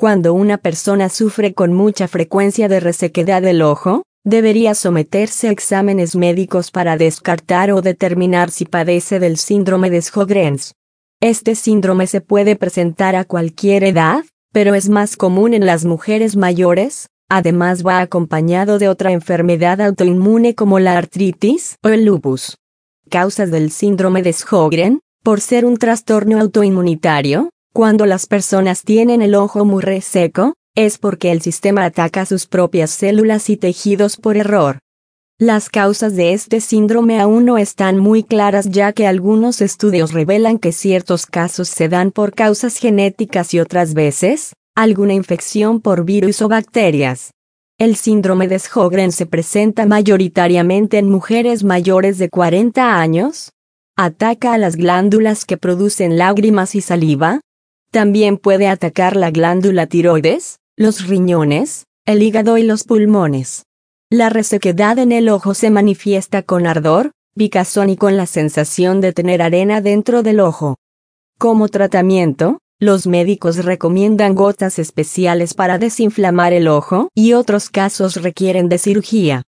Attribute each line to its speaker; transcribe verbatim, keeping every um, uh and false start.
Speaker 1: Cuando una persona sufre con mucha frecuencia de resequedad del ojo, debería someterse a exámenes médicos para descartar o determinar si padece del síndrome de Sjögrens. Este síndrome se puede presentar a cualquier edad, pero es más común en las mujeres mayores. Además va acompañado de otra enfermedad autoinmune como la artritis o el lupus. Causas del síndrome de Sjögren. Por ser un trastorno autoinmunitario, cuando las personas tienen el ojo muy reseco, es porque el sistema ataca sus propias células y tejidos por error. Las causas de este síndrome aún no están muy claras, ya que algunos estudios revelan que ciertos casos se dan por causas genéticas y otras veces, alguna infección por virus o bacterias. El síndrome de Sjögren se presenta mayoritariamente en mujeres mayores de cuarenta años. Ataca a las glándulas que producen lágrimas y saliva. También puede atacar la glándula tiroides, los riñones, el hígado y los pulmones. La resequedad en el ojo se manifiesta con ardor, picazón y con la sensación de tener arena dentro del ojo. Como tratamiento, los médicos recomiendan gotas especiales para desinflamar el ojo y otros casos requieren de cirugía.